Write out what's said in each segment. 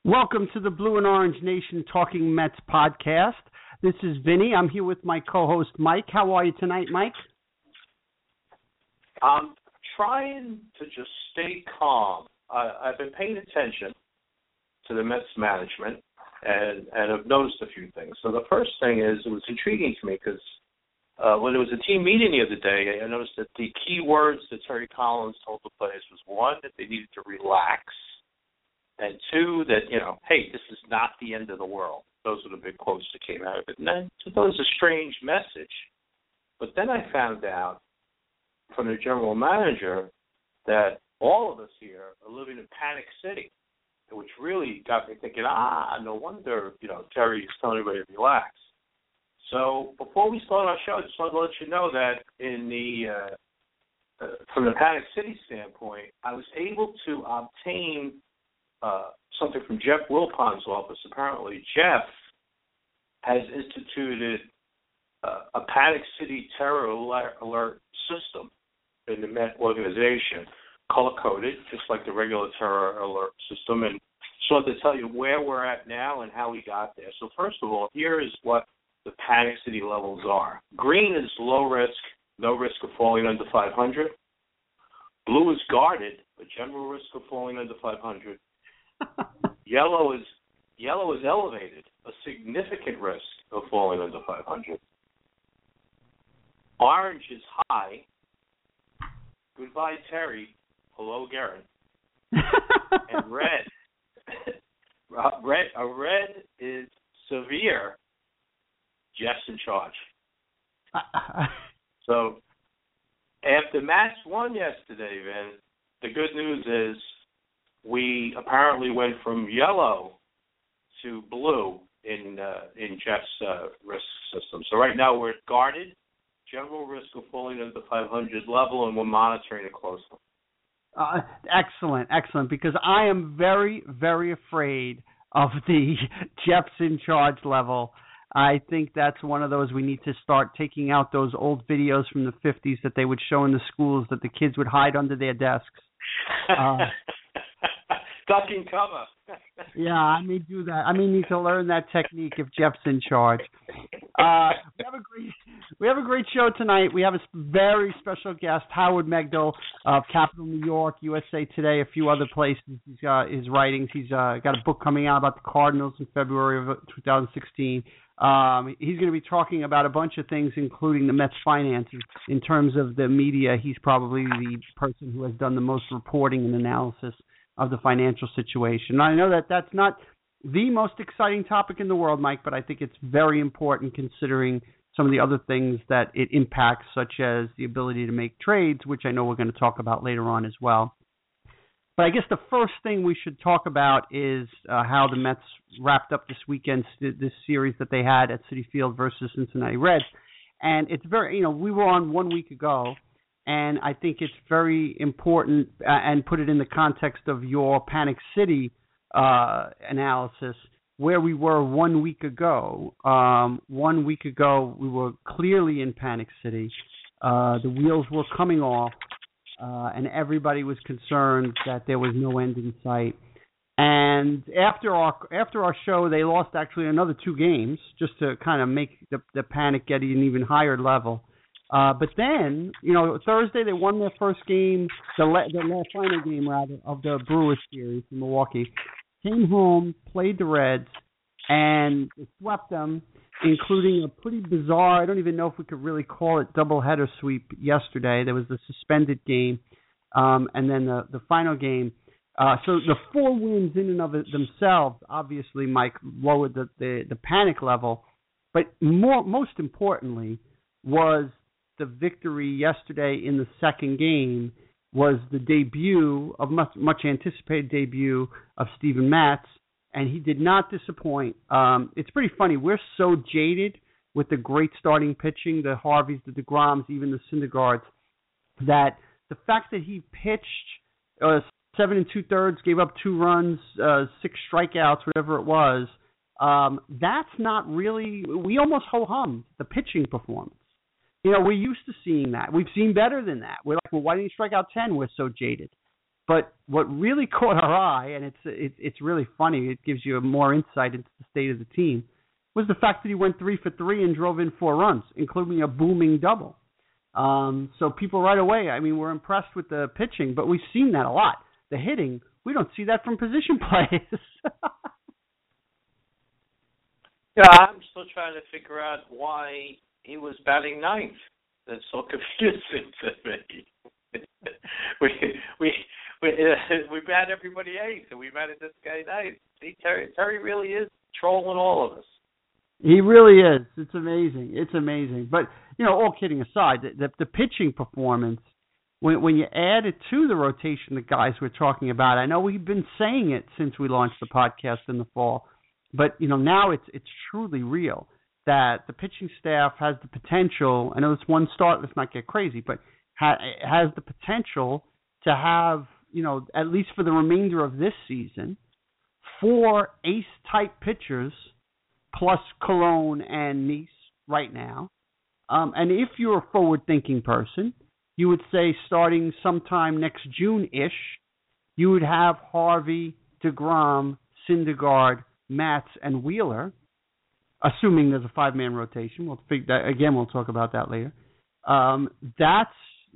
Welcome to the Blue and Orange Nation Talking Mets podcast. This is Vinny. I'm here with my co-host, Mike. How are you tonight, Mike? I'm trying to just stay calm. I've been paying attention to the Mets management, and I've noticed a few things. So the first thing is, it was intriguing to me because when it was a team meeting the other day, I noticed that the key words that Terry Collins told the players was, one, that they needed to relax, and two, that, hey, this is not the end of the world. Those are the big quotes that came out of it. And then it was a strange message. But then I found out from the general manager that all of us here are living in Panic City, which really got me thinking, no wonder, Terry is telling everybody to relax. So before we start our show, I just wanted to let you know that in from the Panic City standpoint, I was able to obtain something from Jeff Wilpon's office. Apparently, Jeff has instituted a Panic City terror alert system in the Met organization, color-coded, just like the regular terror alert system. And just wanted to tell you where we're at now and how we got there. So first of all, here is what the Panic City levels are. Green is low risk, no risk of falling under 500. Blue is guarded, a general risk of falling under 500. Yellow is elevated, a significant risk of falling under 500. Orange is high. Goodbye, Terry. Hello, Garen. And red is severe. Jeff's in charge. So after Mets won yesterday, Vin, the good news is we apparently went from yellow to blue in Jeff's risk system. So right now we're guarded, general risk of falling into the 500 level, and we're monitoring it closely. Excellent, because I am very, very afraid of the Jeff's in charge level. I think that's one of those we need to start taking out those old videos from the 50s that they would show in the schools that the kids would hide under their desks. Ducking cover. Yeah, I may do that. I may need to learn that technique if Jeff's in charge. We have a great show tonight. We have a very special guest, Howard Megdal of Capital New York, USA Today, a few other places. He's got his writings. He's got a book coming out about the Cardinals in February of 2016. He's going to be talking about a bunch of things, including the Mets finances. In terms of the media, he's probably the person who has done the most reporting and analysis of the financial situation. I know that that's not the most exciting topic in the world, Mike, but I think it's very important considering some of the other things that it impacts, such as the ability to make trades, which I know we're going to talk about later on as well. But I guess the first thing we should talk about is how the Mets wrapped up this weekend, this series that they had at Citi Field versus Cincinnati Reds. And it's very, we were on 1 week ago, and I think it's very important, and put it in the context of your Panic City analysis, where we were 1 week ago. 1 week ago, we were clearly in Panic City. The wheels were coming off, and everybody was concerned that there was no end in sight. And after our show, they lost actually another 2 games just to kind of make the panic get an even higher level. But then, Thursday they won their first game, the last final game rather of the Brewers series in Milwaukee. Came home, played the Reds, and swept them, including a pretty bizarre, I don't even know if we could really call it doubleheader sweep yesterday. There was the suspended game, and then the final game. So the 4 wins in and of themselves, obviously, Mike, lowered the panic level. But most importantly was the victory yesterday in the second game, was the debut of much anticipated debut of Steven Matz, and he did not disappoint. It's pretty funny. We're so jaded with the great starting pitching, the Harveys, the DeGroms, even the Syndergaards, that the fact that he pitched 7 2/3, gave up 2 runs, 6 strikeouts, whatever it was, that's not really. We almost ho-hummed the pitching performance. We're used to seeing that. We've seen better than that. We're like, well, why didn't you strike out 10? We're so jaded. But what really caught our eye, and it's really funny, it gives you more insight into the state of the team, was the fact that he went 3 for 3 and drove in 4 runs, including a booming double. So people right away, I mean, we're impressed with the pitching, but we've seen that a lot. The hitting, we don't see that from position players. Yeah, I'm still trying to figure out why he was batting ninth. That's so confusing to me. we bat everybody eighth, and we batted this guy ninth. See, Terry really is trolling all of us. He really is. It's amazing. It's amazing. But, all kidding aside, the pitching performance, when you add it to the rotation, the guys we're talking about, I know we've been saying it since we launched the podcast in the fall, but, now it's truly real that the pitching staff has the potential. I know it's one start, let's not get crazy, but has the potential to have, at least for the remainder of this season, 4 ace-type pitchers plus Colon and Nice right now. And if you're a forward-thinking person, you would say starting sometime next June-ish, you would have Harvey, DeGrom, Syndergaard, Matz, and Wheeler, assuming there's a 5-man rotation. We'll talk about that later. That's,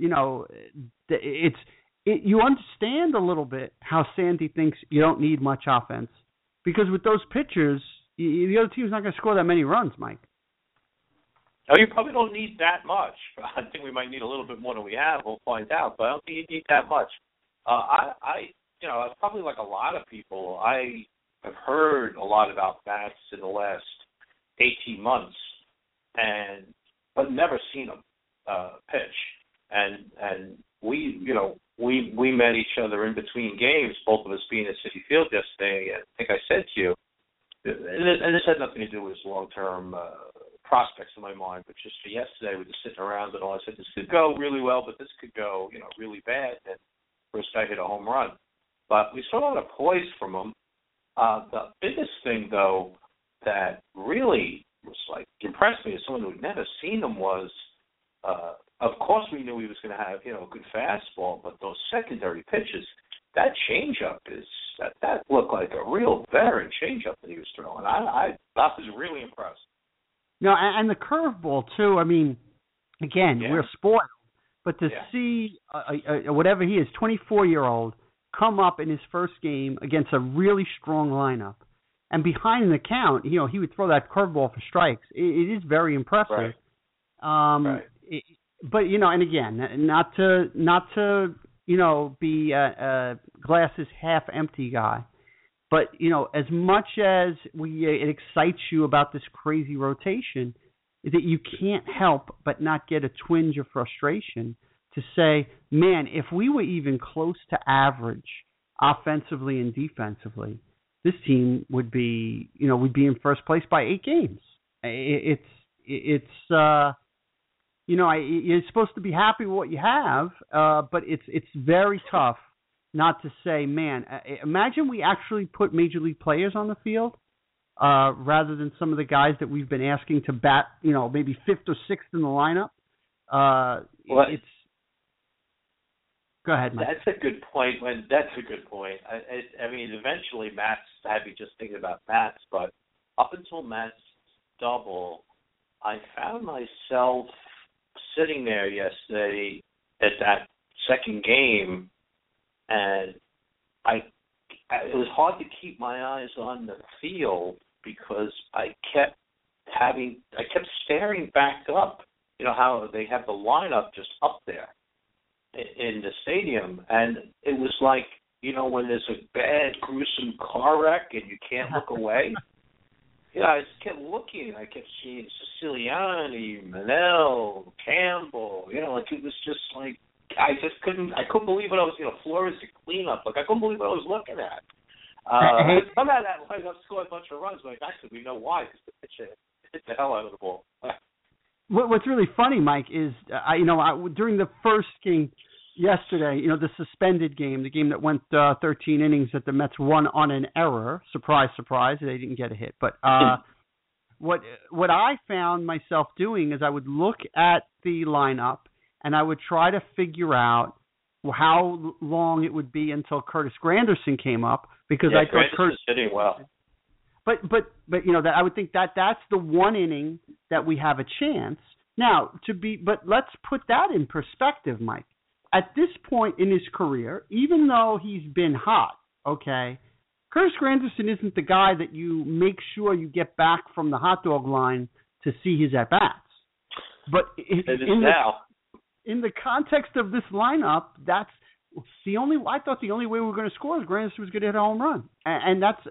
you understand a little bit how Sandy thinks you don't need much offense, because with those pitchers, the other team's not going to score that many runs, Mike. No, you probably don't need that much. I think we might need a little bit more than we have. We'll find out, but I don't think you need that much. Probably like a lot of people, I have heard a lot about bats in the last 18 months, but never seen them pitch. And we met each other in between games, both of us being at Citi Field yesterday. I think I said to you, and this had nothing to do with his long-term prospects in my mind, but just for yesterday, we were just sitting around and all. I said, this could go really well, but this could go, really bad. And first guy hit a home run. But we saw a lot of poise from him. The biggest thing, though, that really was impressed me as someone who'd never seen him was, of course, we knew he was going to have, a good fastball, but those secondary pitches, that changeup that looked like a real veteran changeup that he was throwing. I was really impressed. No, and the curveball too. I mean, again, we're spoiled, but to see whatever he is, 24-year-old, come up in his first game against a really strong lineup, and behind the count, he would throw that curveball for strikes. It is very impressive. Right. But and again, not to be a glasses half empty guy. But, as much as it excites you about this crazy rotation, that you can't help but not get a twinge of frustration to say, man, if we were even close to average offensively and defensively, this team would be, we'd be in first place by 8 games. You're supposed to be happy with what you have, but it's very tough not to say, man, imagine we actually put major league players on the field rather than some of the guys that we've been asking to bat, maybe 5th or 6th in the lineup. Go ahead, Mike. That's a good point. That's a good point. I mean, eventually Matt's had me just thinking about Matt's, but up until Matt's double, I found myself sitting there yesterday at that second game, and it was hard to keep my eyes on the field because I kept staring back up. How they have the lineup just up there in the stadium, and it was like, when there's a bad, gruesome car wreck and you can't look away. I just kept looking. I kept seeing Siciliani, Manel, Campbell. It was just like I couldn't believe what I was. Flores to clean up. I couldn't believe what I was looking at. Somehow that lineup scored a bunch of runs, but actually we know why, because the pitcher hit the hell out of the ball. What's really funny, Mike, is during the first game yesterday, the suspended game, the game that went 13 innings that the Mets won on an error. Surprise, surprise, they didn't get a hit. But what I found myself doing is I would look at the lineup and I would try to figure out how long it would be until Curtis Granderson came up, because I thought Granderson's hitting well. But that I would think that's the one inning that we have a chance. Now but let's put that in perspective, Mike. At this point in his career, even though he's been hot, okay, Curtis Granderson isn't the guy that you make sure you get back from the hot dog line to see his at bats. But in the context of this lineup, that's I thought the only way we were going to score is Granderson was going to hit a home run, and that's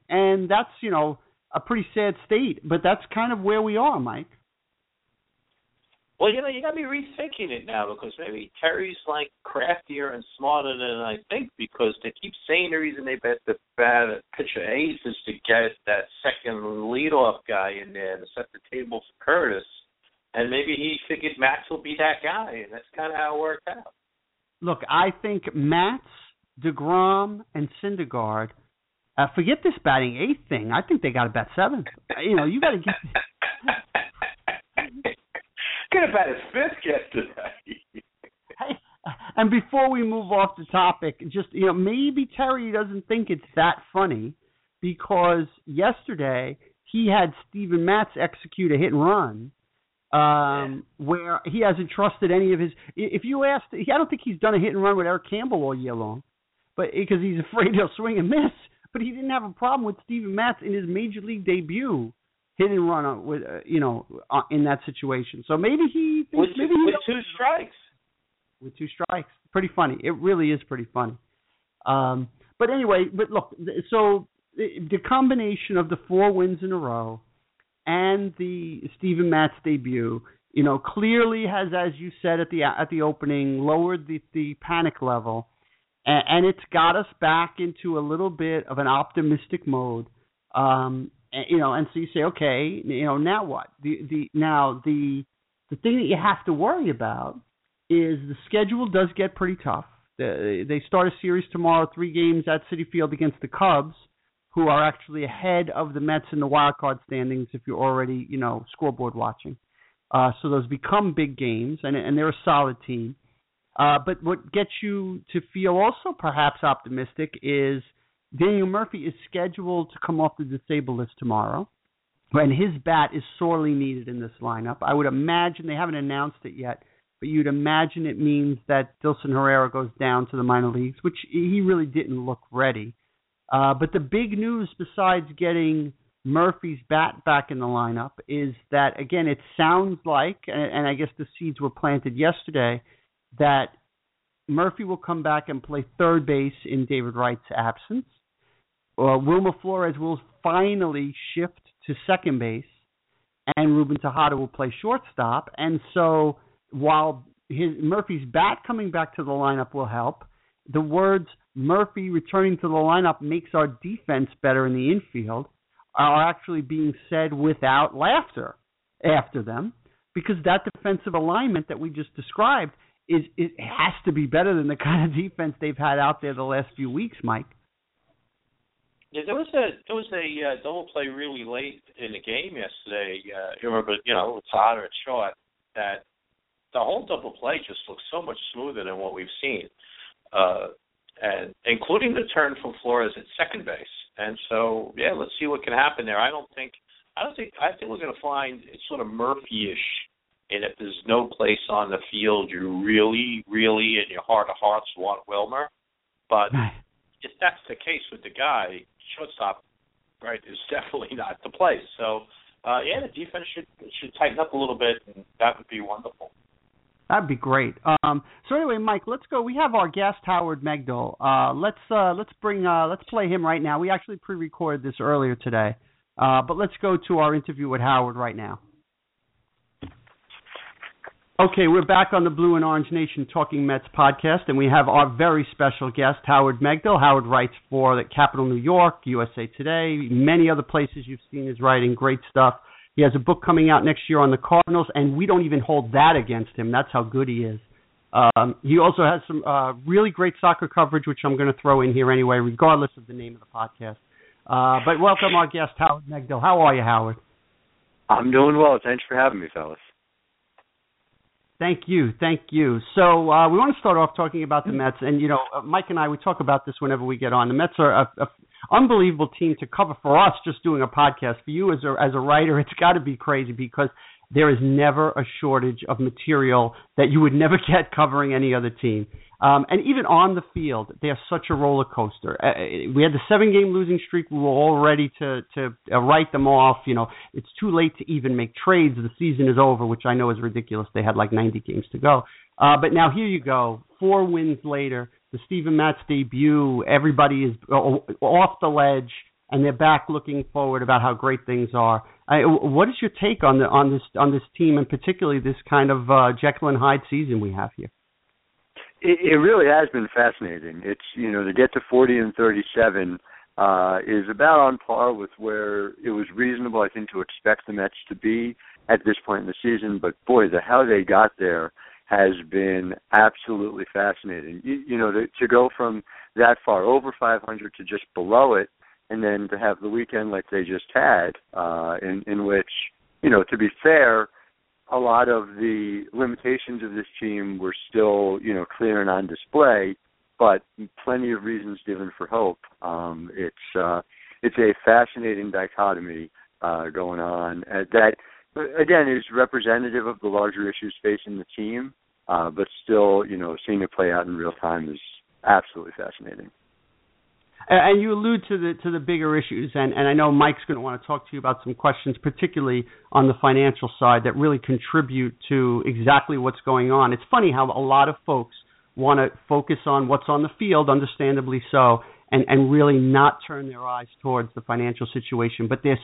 a pretty sad state. But that's kind of where we are, Mike. Well, you got me rethinking it now, because maybe Terry's like craftier and smarter than I think, because they keep saying the reason they bet the pitcher ace is to get that second leadoff guy in there to set the table for Curtis, and maybe he figured Matz will be that guy, and that's kind of how it worked out. Look, I think Matz, DeGrom, and Syndergaard, forget this batting eighth thing. I think they got to bat seventh. You got to get. Could have batted fifth yesterday. And before we move off the topic, just maybe Terry doesn't think it's that funny, because yesterday he had Steven Matz execute a hit and run, where he hasn't trusted any of his. If you asked, I don't think he's done a hit and run with Eric Campbell all year long, but because he's afraid he'll swing and miss. But he didn't have a problem with Steven Matz in his major league debut. Hit and run with in that situation. So maybe he thinks with two strikes. With two strikes, pretty funny. It really is pretty funny. But anyway, look. So the combination of the 4 wins in a row and the Steven Matz debut, clearly has, as you said at the opening, lowered the panic level, and it's got us back into a little bit of an optimistic mode. And so you say, okay, now what? The thing that you have to worry about is the schedule does get pretty tough. They start a series tomorrow, 3 games at Citi Field against the Cubs, who are actually ahead of the Mets in the wild card standings if you're already, scoreboard watching. So those become big games, and they're a solid team. But what gets you to feel also perhaps optimistic is Daniel Murphy is scheduled to come off the disabled list tomorrow, and his bat is sorely needed in this lineup. I would imagine, they haven't announced it yet, but you'd imagine it means that Dilson Herrera goes down to the minor leagues, which he really didn't look ready. But the big news, besides getting Murphy's bat back in the lineup, is that, again, it sounds like, and I guess the seeds were planted yesterday, that Murphy will come back and play third base in David Wright's absence. Wilmer Flores will finally shift to second base, and Ruben Tejada will play shortstop. And so while Murphy's bat coming back to the lineup will help, the words Murphy returning to the lineup makes our defense better in the infield are actually being said without laughter after them, because that defensive alignment that we just described it has to be better than the kind of defense they've had out there the last few weeks, Mike. Yeah, there was a double play really late in the game yesterday. You remember, with Tejada at short, that the whole double play just looks so much smoother than what we've seen, and including the turn from Flores at second base. And so, yeah, let's see what can happen there. I think we're going to find it's sort of Murphy-ish. And if there's no place on the field you really, really in your heart of hearts want Wilmer, but if that's the case with the guy, shortstop, right, is definitely not the place. So, the defense should tighten up a little bit, and that would be wonderful. That'd be great. So anyway, Mike, let's go. We have our guest Howard Megdal. Let's play him right now. We actually pre-recorded this earlier today, but let's go to our interview with Howard right now. Okay, we're back on the Blue and Orange Nation Talking Mets podcast, and we have our very special guest, Howard Megdal. Howard writes for the Capital New York, USA Today, many other places you've seen his writing, great stuff. He has a book coming out next year on the Cardinals, and we don't even hold that against him. That's how good he is. He also has some really great soccer coverage, which I'm going to throw in here anyway, regardless of the name of the podcast. But welcome our guest, Howard Megdal. How are you, Howard? I'm doing well. Thanks for having me, fellas. Thank you. So we want to start off talking about the Mets, and Mike and I, we talk about this whenever we get on. The Mets are a unbelievable team to cover for us. Just doing a podcast for you as a writer, it's got to be crazy because there is never a shortage of material that you would never get covering any other team. And even on the field, they are such a roller coaster. We had the 7-game losing streak. We were all ready to write them off. It's too late to even make trades. The season is over, which I know is ridiculous. They had like 90 games to go. But now here you go, 4 wins later, the Steven Matz debut. Everybody is off the ledge, and they're back looking forward about how great things are. What is your take on this team, and particularly this kind of Jekyll and Hyde season we have here? It really has been fascinating. It's, to get to 40 and 37 is about on par with where it was reasonable, I think, to expect the Mets to be at this point in the season. But, boy, how they got there has been absolutely fascinating. To go from that far, over 500, to just below it, and then to have the weekend like they just had, in which, to be fair, a lot of the limitations of this team were still, clear and on display, but plenty of reasons given for hope. It's a fascinating dichotomy going on that, again, is representative of the larger issues facing the team, but still, seeing it play out in real time is absolutely fascinating. And you allude to the bigger issues, and I know Mike's going to want to talk to you about some questions, particularly on the financial side, that really contribute to exactly what's going on. It's funny how a lot of folks want to focus on what's on the field, understandably so, and really not turn their eyes towards the financial situation. But they're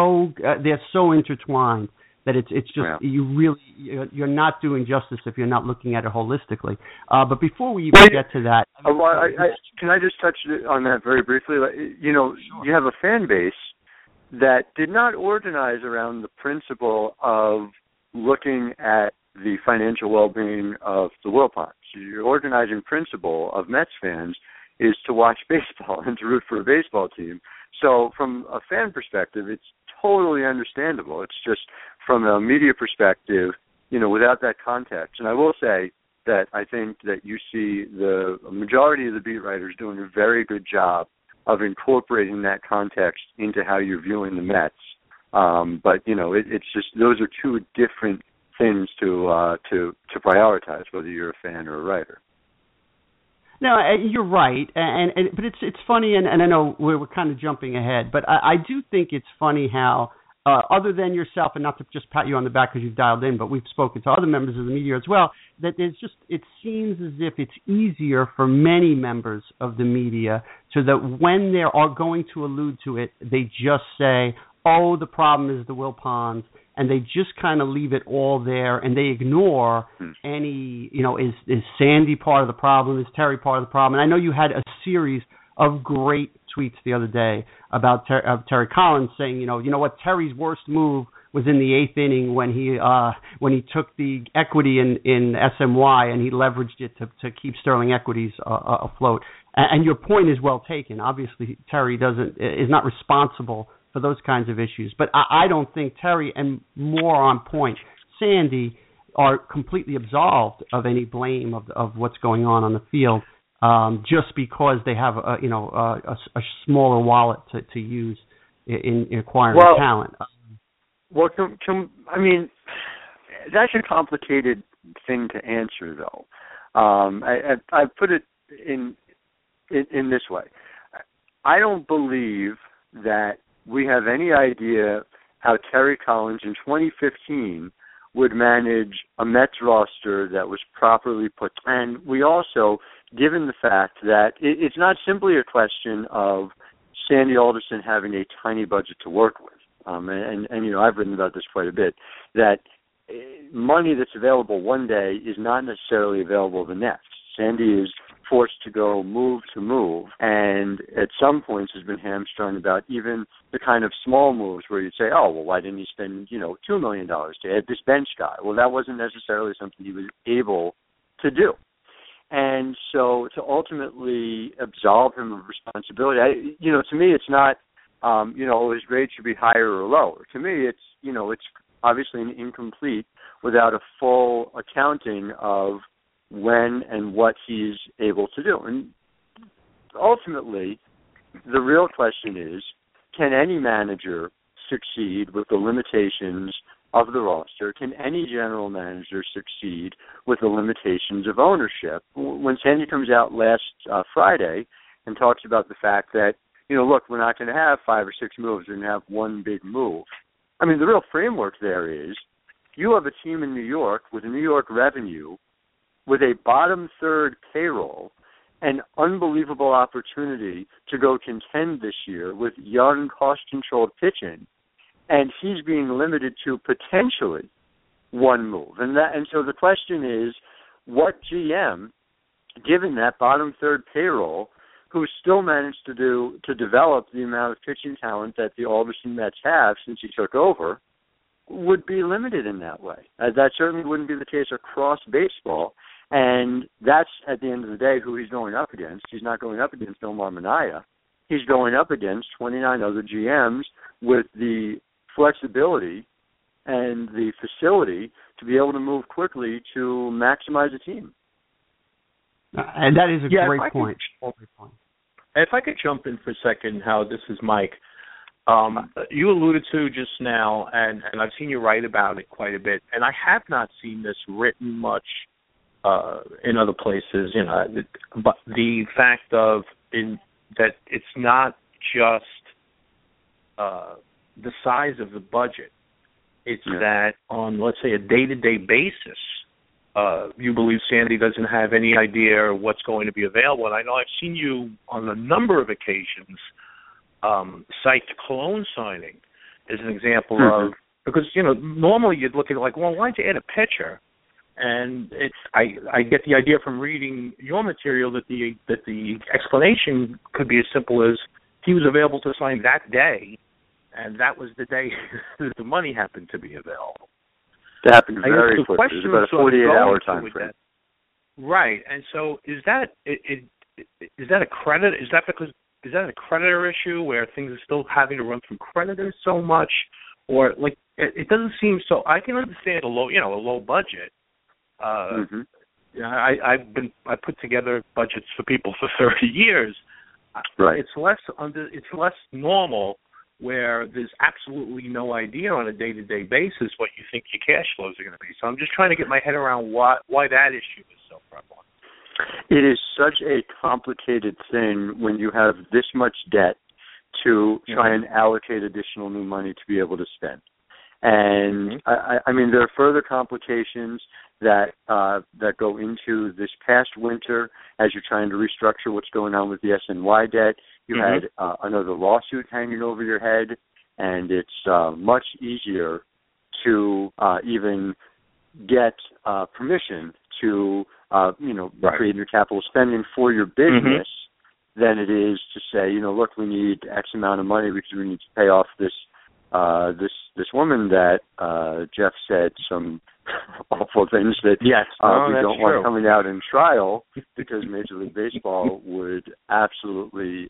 so intertwined that it's just you're not doing justice if you're not looking at it holistically. But before we even get to that, can I just touch on that very briefly? Sure. You have a fan base that did not organize around the principle of looking at the financial well-being of the Wilpons. Your organizing principle of Mets fans is to watch baseball and to root for a baseball team. So from a fan perspective, it's totally understandable. It's just from a media perspective, without that context. And I will say that I think that you see the majority of the beat writers doing a very good job of incorporating that context into how you're viewing the Mets. But it's just those are two different things to prioritize, whether you're a fan or a writer. No, you're right, but it's funny, and I know we're kind of jumping ahead, but I do think it's funny how, other than yourself, and not to just pat you on the back because you've dialed in, but we've spoken to other members of the media as well, that it seems as if it's easier for many members of the media so that when they are going to allude to it, they just say, oh, the problem is the Wilpons, and they just kind of leave it all there, and they ignore any, is Sandy part of the problem? Is Terry part of the problem? And I know you had a series of great tweets the other day about Terry Collins saying, you know what, Terry's worst move was in the 8th inning when he took the equity in SMY and he leveraged it to keep Sterling Equities afloat. And your point is well taken. Obviously, Terry is not responsible for those kinds of issues. But I don't think Terry, and more on point, Sandy, are completely absolved of any blame of what's going on the field, just because they have a smaller wallet to use in acquiring talent. Well, that's a complicated thing to answer, though. I put it in this way. I don't believe that we have any idea how Terry Collins in 2015 would manage a Mets roster that was properly put. And we also, given the fact that it's not simply a question of Sandy Alderson having a tiny budget to work with, and I've written about this quite a bit, that money that's available one day is not necessarily available the next. Sandy is forced to go move to move, and at some points has been hamstrung about even the kind of small moves where you'd say, oh, well, why didn't he spend, $2 million to add this bench guy? Well, that wasn't necessarily something he was able to do. And so to ultimately absolve him of responsibility, to me it's not, his grade should be higher or lower. To me it's, it's obviously an incomplete without a full accounting of when and what he's able to do. And ultimately, the real question is, can any manager succeed with the limitations of the roster? Can any general manager succeed with the limitations of ownership? When Sandy comes out last Friday and talks about the fact that, look, we're not going to have 5 or 6 moves, we're going to have one big move. I mean, the real framework there is you have a team in New York with a New York revenue, with a bottom third payroll, an unbelievable opportunity to go contend this year with young, cost-controlled pitching, and he's being limited to potentially one move. And so the question is, what GM, given that bottom third payroll, who still managed to develop the amount of pitching talent that the Alderson Mets have since he took over, would be limited in that way? That certainly wouldn't be the case across baseball. And that's, at the end of the day, who he's going up against. He's not going up against Omar Minaya. He's going up against 29 other GMs with the flexibility and the facility to be able to move quickly to maximize a team. And that is a great point. If I could jump in for a second, Howard, this is Mike. You alluded to just now, and I've seen you write about it quite a bit, and I have not seen this written much in other places, but the fact that it's not just the size of the budget. It's that on, let's say, a day-to-day basis, you believe Sandy doesn't have any idea what's going to be available. And I know I've seen you on a number of occasions cite the Cologne signing as an example of, because, normally you'd look at it like, well, why'd you add a pitcher? And I get the idea from reading your material that the explanation could be as simple as he was available to sign that day, and that was the day that the money happened to be available. That happened very quickly. It was about a 48-hour time frame. Right, and so is that a credit? Is that a creditor issue where things are still having to run through creditors so much, or like it doesn't seem so? I can understand a low budget. I put together budgets for people for 30 years. Right. It's less normal where there's absolutely no idea on a day-to-day basis what you think your cash flows are going to be. So I'm just trying to get my head around why that issue is so prevalent. It is such a complicated thing when you have this much debt to try and allocate additional new money to be able to spend. And I mean, there are further complications that go into this past winter as you're trying to restructure what's going on with the SNY debt. You had another lawsuit hanging over your head, and it's much easier to even get permission to create new capital spending for your business than it is to say, look, we need X amount of money because we need to pay off this woman that Jeff said some awful things that we don't want coming out in trial, because Major League Baseball would absolutely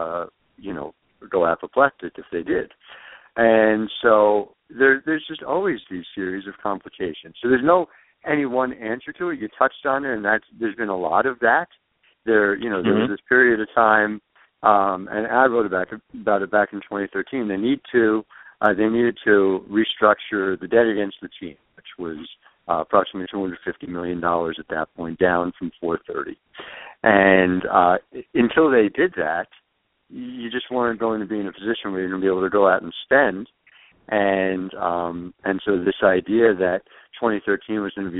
go apoplectic if they did. And so there's just always these series of complications. So there's no any one answer to it. You touched on it, and there's been a lot of that. There was this period of time, and I wrote about it back in 2013. They needed to restructure the debt against the team, which was approximately $250 million at that point, down from $430. And until they did that, you just weren't going to be in a position where you're going to be able to go out and spend. And so this idea that 2013 was going to be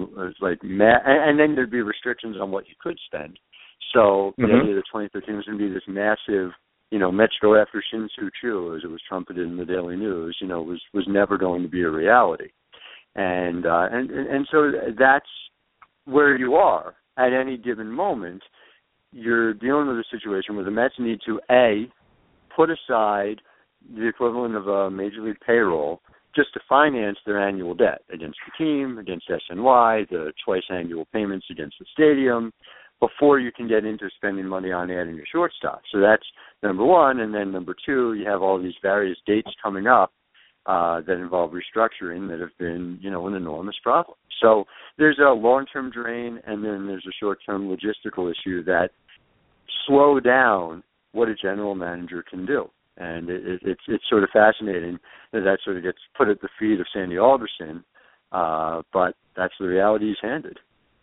and then there'd be restrictions on what you could spend. So the idea that 2013 was going to be this massive, Mets go after Shin-Soo Choo, as it was trumpeted in the Daily News, was never going to be a reality. And so that's where you are at any given moment. You're dealing with a situation where the Mets need to, A, put aside the equivalent of a Major League payroll just to finance their annual debt against the team, against SNY, the twice annual payments against the stadium, before you can get into spending money on adding your shortstop. So that's number one. And then number two, you have all these various dates coming up that involve restructuring that have been, an enormous problem. So there's a long-term drain, and then there's a short-term logistical issue that slow down what a general manager can do. And it's sort of fascinating that sort of gets put at the feet of Sandy Alderson, but that's the reality he's handed.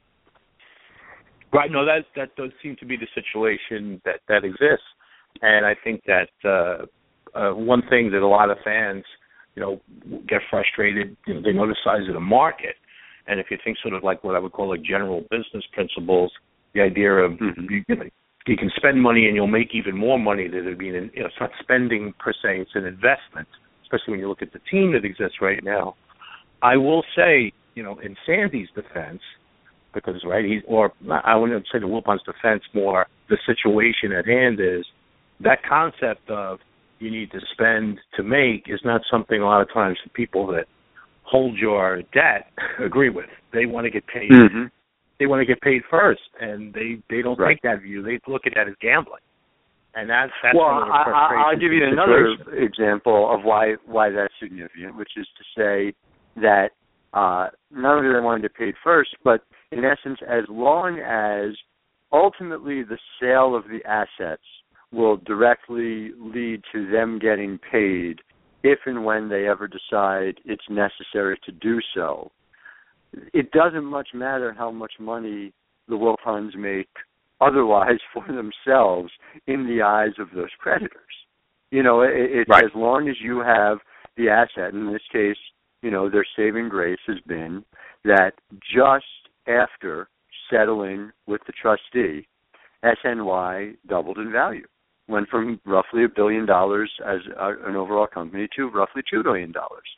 Right. No, that does seem to be the situation that exists. And I think that one thing that a lot of fans, get frustrated, they know the size of the market. And if you think sort of like what I would call like general business principles, the idea of you can spend money and you'll make even more money than it'd be it's not spending per se, it's an investment, especially when you look at the team that exists right now. I will say, in Sandy's defense, because, I wouldn't say the Wilpons' defense, more the situation at hand is that concept of you need to spend to make is not something a lot of times the people that hold your debt agree with. They want to get paid. Mm-hmm. They want to get paid first, and they don't take that view. They look at that as gambling, and that's one of the frustrations. I'll give you another example of why that's significant, which is to say that not only do they want to get paid first, but in essence, as long as ultimately the sale of the assets will directly lead to them getting paid if and when they ever decide it's necessary to do so, it doesn't much matter how much money the Wilpons make otherwise for themselves in the eyes of those creditors. It's right. As long as you have the asset, in this case, their saving grace has been that just after settling with the trustee, SNY doubled in value. Went from roughly $1 billion as an overall company to roughly $2 billion.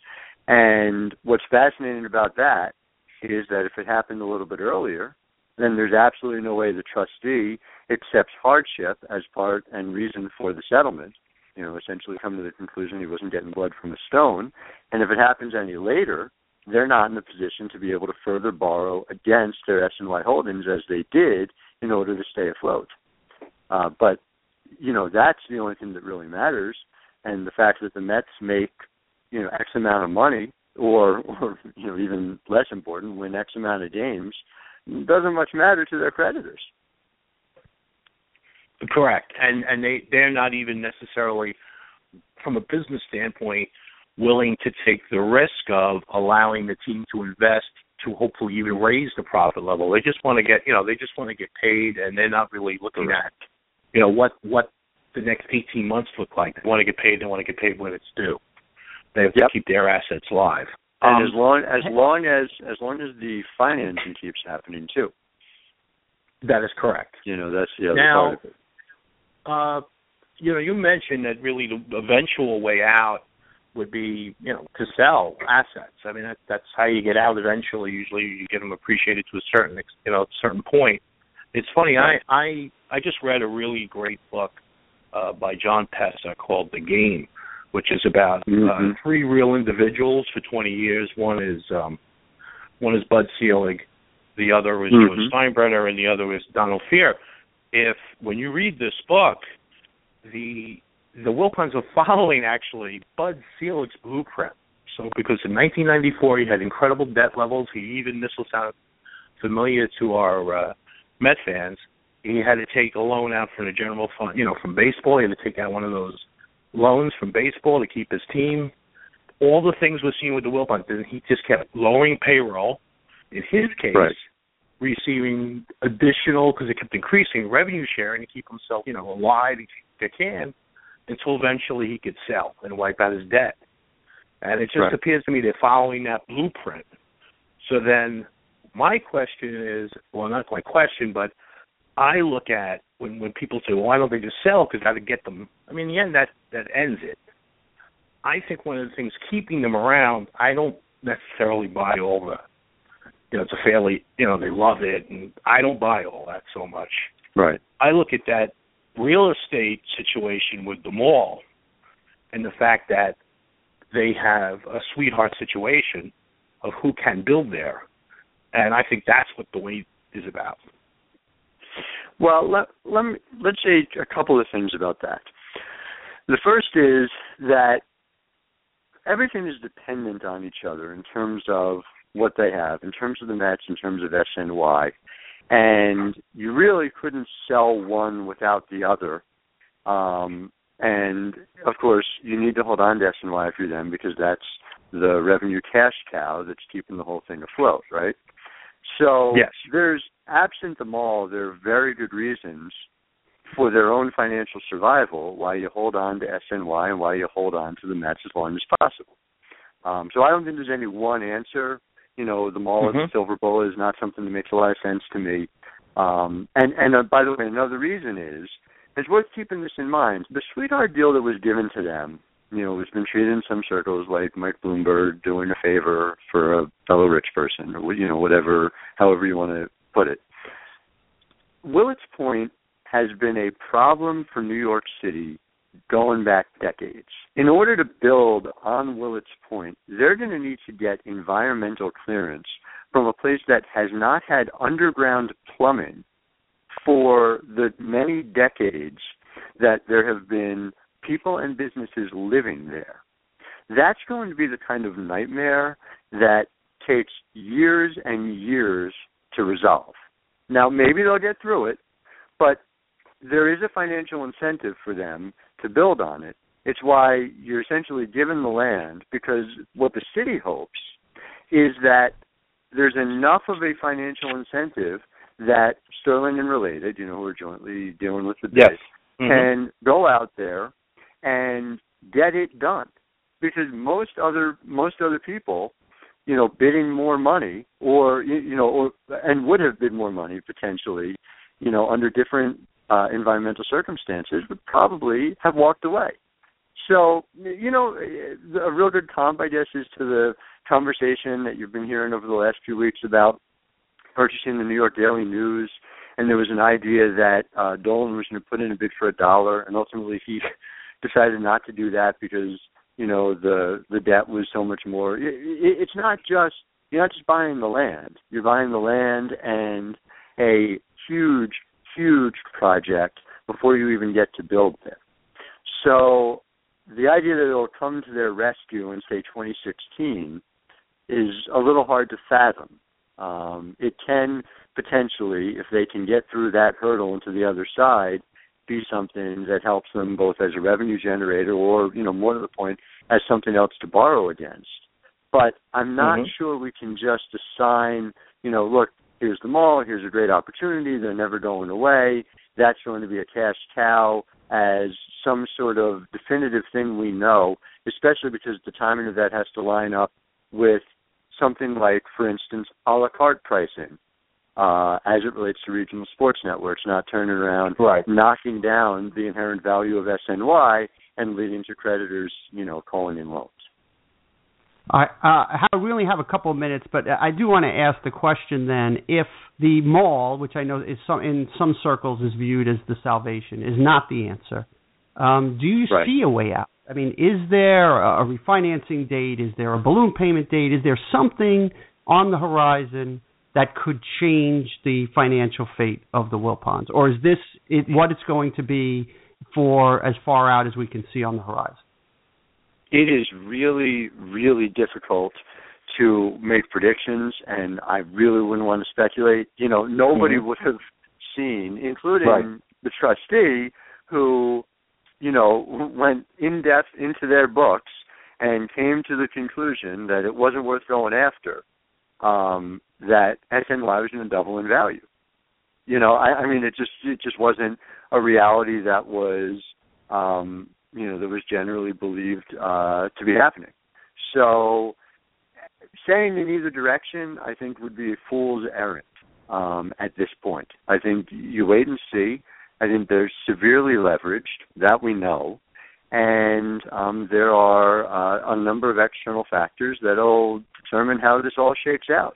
And what's fascinating about that is that if it happened a little bit earlier, then there's absolutely no way the trustee accepts hardship as part and reason for the settlement, essentially come to the conclusion he wasn't getting blood from a stone. And if it happens any later, they're not in a position to be able to further borrow against their SNY holdings as they did in order to stay afloat. But that's the only thing that really matters. And the fact that the Mets make, X amount of money or even less important, win X amount of games, doesn't much matter to their creditors. Correct. And they're not even necessarily, from a business standpoint, willing to take the risk of allowing the team to invest to hopefully even raise the profit level. They just want to get, they just want to get paid, and they're not really looking at, what the next 18 months look like. They want to get paid. They want to get paid when it's due. They have to keep their assets live. And as long as the financing keeps happening too. That is correct. That's the other part of it. You mentioned that really the eventual way out would be, to sell assets. I mean, that's how you get out eventually. Usually, you get them appreciated to a certain point. It's funny. Right. I just read a really great book by John Pessa called The Game, which is about three real individuals for 20 years. One is Bud Selig, the other was Joe Steinbrenner, and the other was Donald Fehr. When you read this book, the Wilpons are following actually Bud Selig's blueprint. So because in 1994 he had incredible debt levels, this will sound familiar to our Met fans, he had to take a loan out from the general fund, from baseball. He had to take out one of those loans from baseball to keep his team. All the things we're seeing with the Wilpons, he just kept lowering payroll. In his case, receiving additional, because it kept increasing, revenue sharing to keep himself, alive and keep the can until eventually he could sell and wipe out his debt. And it just appears to me they're following that blueprint. So then my question is, well, not my question, but I look at when people say, well, why don't they just sell? Because got to get them. I mean, in the end, that ends it. I think one of the things keeping them around, I don't necessarily buy all the, it's a fairly, they love it, and I don't buy all that so much. Right. I look at that real estate situation with the mall and the fact that they have a sweetheart situation of who can build there. And I think that's what the wait is about. Well, let's say a couple of things about that. The first is that everything is dependent on each other in terms of what they have, in terms of the Mets, in terms of SNY. And you really couldn't sell one without the other. And, of course, you need to hold on to SNY if you're them because that's the revenue cash cow that's keeping the whole thing afloat, right? So yes. There's, absent them all, there are very good reasons for their own financial survival why you hold on to SNY and why you hold on to the Mets as long as possible. So I don't think there's any one answer. You know, the mall at the Silver Bowl is not something that makes a lot of sense to me. And by the way, another reason is it's worth keeping this in mind. The sweetheart deal that was given to them, you know, has been treated in some circles like Mike Bloomberg doing a favor for a fellow rich person, or, you know, whatever, however you want to put it. Willets Point has been a problem for New York City going back decades. In order to build on Willets Point, they're going to need to get environmental clearance from a place that has not had underground plumbing for the many decades that there have been people and businesses living there. That's going to be the kind of nightmare that takes years and years to resolve. Now, maybe they'll get through it, but there is a financial incentive for them to build on it. It's why you're essentially given the land, because what the city hopes is that there's enough of a financial incentive that Sterling and Related, you know, who are jointly dealing with the bid, can go out there and get it done. Because most other people, you know, bidding more money and would have bid more money potentially, you know, under different environmental circumstances, would probably have walked away. So, you know, a real good comp, I guess, is to the conversation that you've been hearing over the last few weeks about purchasing the New York Daily News, and there was an idea that Dolan was going to put in a bid for $1, and ultimately he decided not to do that because, you know, the debt was so much more. It's not just, you're not just buying the land. You're buying the land and a huge project before you even get to build there. So the idea that it'll come to their rescue in, say, 2016 is a little hard to fathom. It can potentially, if they can get through that hurdle and to the other side, be something that helps them both as a revenue generator or, you know, more to the point, as something else to borrow against. But I'm not sure we can just assign, you know, look, here's the mall, here's a great opportunity, they're never going away, that's going to be a cash cow as some sort of definitive thing we know, especially because the timing of that has to line up with something like, for instance, a la carte pricing as it relates to regional sports networks, not turning around, knocking down the inherent value of SNY and leading to creditors, you know, calling in loans. We only have a couple of minutes, but I do want to ask the question then, if the mall, which I know is in some circles is viewed as the salvation, is not the answer, do you see a way out? I mean, is there a refinancing date? Is there a balloon payment date? Is there something on the horizon that could change the financial fate of the Wilpons? Or is this what it's going to be for as far out as we can see on the horizon? It is really, really difficult to make predictions, and I really wouldn't want to speculate. You know, nobody would have seen, including the trustee, who, you know, went in-depth into their books and came to the conclusion that it wasn't worth going after, that SNY was going to double in value. You know, I mean, it just wasn't a reality that was you know, that was generally believed to be happening. So saying in either direction, I think, would be a fool's errand at this point. I think you wait and see. I think they're severely leveraged, that we know, and there are a number of external factors that will determine how this all shakes out.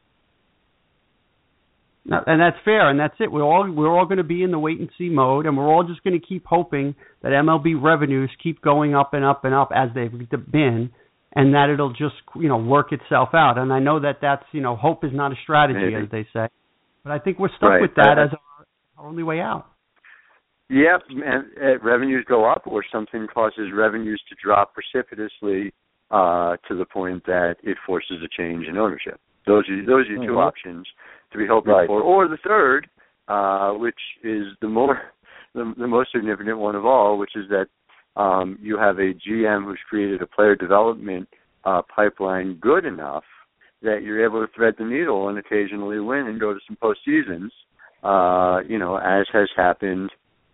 And that's fair, and that's it. We're all going to be in the wait and see mode, and we're all just going to keep hoping that MLB revenues keep going up and up and up as they've been, and that it'll just, you know, work itself out. And I know that that's, you know, hope is not a strategy, as they say, but I think we're stuck with that as our only way out. Yep, and revenues go up, or something causes revenues to drop precipitously to the point that it forces a change in ownership. Those are your two options to be hoping for. Or the third, which is the most significant one of all, which is that you have a GM who's created a player development pipeline good enough that you're able to thread the needle and occasionally win and go to some postseasons, as has happened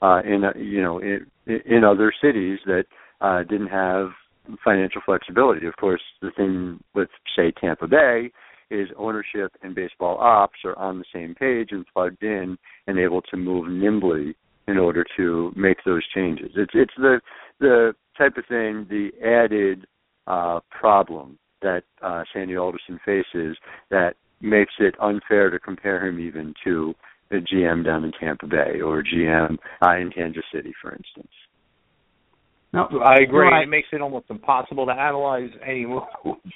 in other cities that didn't have financial flexibility. Of course, the thing with, say, Tampa Bay is ownership and baseball ops are on the same page and plugged in and able to move nimbly in order to make those changes. It's the type of thing, the added problem that Sandy Alderson faces that makes it unfair to compare him even to a GM down in Tampa Bay or a GM in Kansas City, for instance. No, I agree. It makes it almost impossible to analyze any move.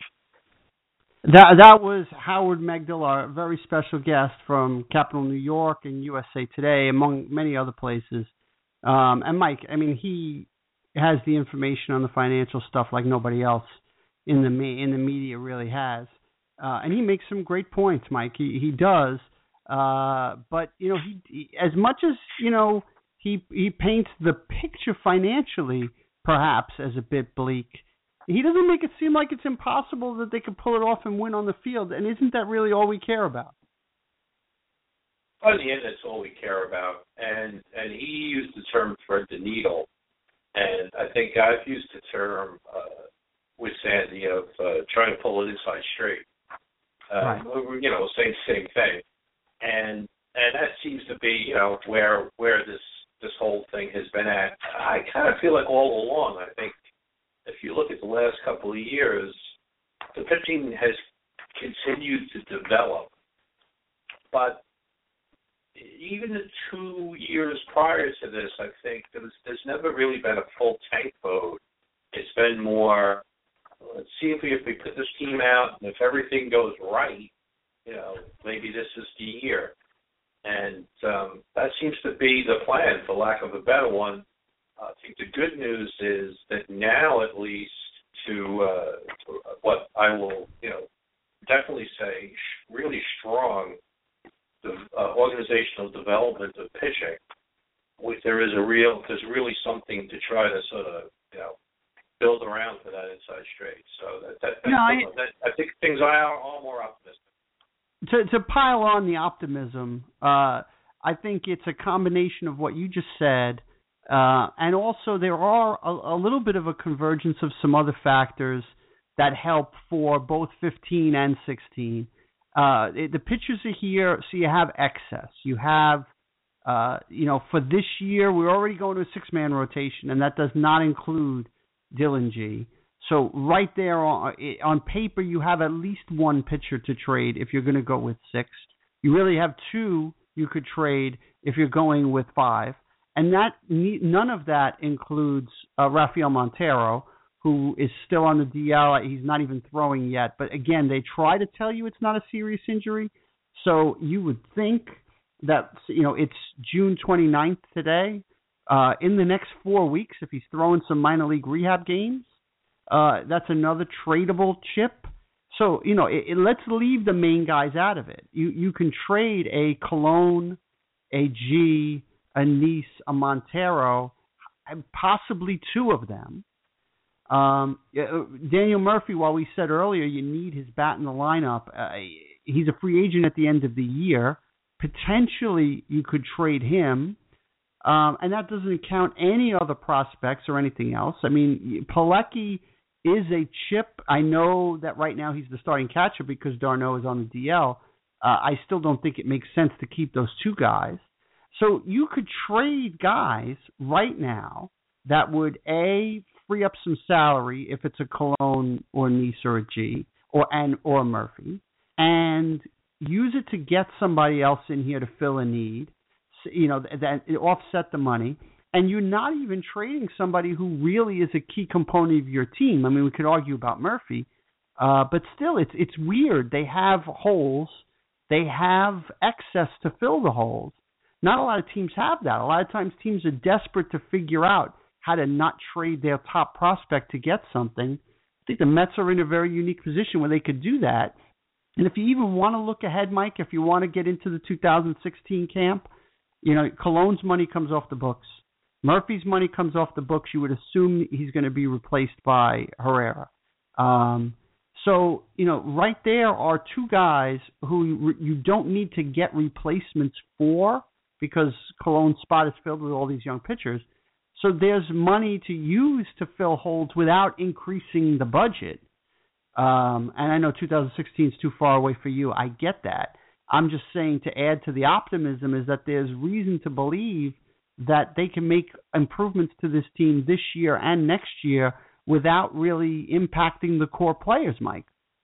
That was Howard Megdal, our very special guest from Capital New York and USA Today, among many other places. And Mike, I mean, he has the information on the financial stuff like nobody else in the media really has. And he makes some great points, Mike. He does. But, he as much as, he paints the picture financially perhaps as a bit bleak, he doesn't make it seem like it's impossible that they could pull it off and win on the field. And isn't that really all we care about? In the end, that's all we care about. And he used the term thread the needle. And I think I've used the term with Sandy of trying to pull it inside straight. Right. Saying the same thing. And that seems to be, where this whole thing has been at. I kind of feel like all along, I think, if you look at the last couple of years, the pitching has continued to develop. But even the 2 years prior to this, I think there's never really been a full tank mode. It's been more, let's see if we put this team out, and if everything goes right, maybe this is the year. And that seems to be the plan, for lack of a better one. I think the good news is that now, at least, to what I will, definitely say, really strong organizational development of pitching. There's really something to try to sort of, build around for that inside straight. So I think things are all more optimistic. To pile on the optimism, I think it's a combination of what you just said. And also there are a little bit of a convergence of some other factors that help for both 15 and 16. The pitchers are here, so you have excess. You have, for this year, we're already going to a six-man rotation, and that does not include Dylan G. So right there on paper, you have at least one pitcher to trade if you're going to go with six. You really have two you could trade if you're going with five. And none of that includes Rafael Montero, who is still on the DL. He's not even throwing yet. But again, they try to tell you it's not a serious injury. So you would think that, it's June 29th today. In the next 4 weeks, if he's throwing some minor league rehab games, that's another tradable chip. So, let's leave the main guys out of it. You can trade a Colon, a G, a Nice, a Montero, and possibly two of them. Daniel Murphy, while we said earlier you need his bat in the lineup, he's a free agent at the end of the year. Potentially you could trade him, and that doesn't count any other prospects or anything else. I mean, Pilecki is a chip. I know that right now he's the starting catcher because d'Arnaud is on the DL. I still don't think it makes sense to keep those two guys. So you could trade guys right now that would, A, free up some salary if it's a Cologne or Nice or a G or a Murphy, and use it to get somebody else in here to fill a need, that offset the money. And you're not even trading somebody who really is a key component of your team. I mean, we could argue about Murphy, but still, it's weird. They have holes. They have excess to fill the holes. Not a lot of teams have that. A lot of times teams are desperate to figure out how to not trade their top prospect to get something think the Mets are in a very unique position where they could do that. And if you even want to look ahead, Mike, if you want to get into the 2016 camp, Colon's money comes off the books. Murphy's money comes off the books. You would assume he's going to be replaced by Herrera. So, right there are two guys who you don't need to get replacements for because Colon's spot is filled with all these young pitchers. So there's money to use to fill holes without increasing the budget. And I know 2016 is too far away for you. I get that. I'm just saying to add to the optimism is that there's reason to believe that they can make improvements to this team this year and next year without really impacting the core players, Mike.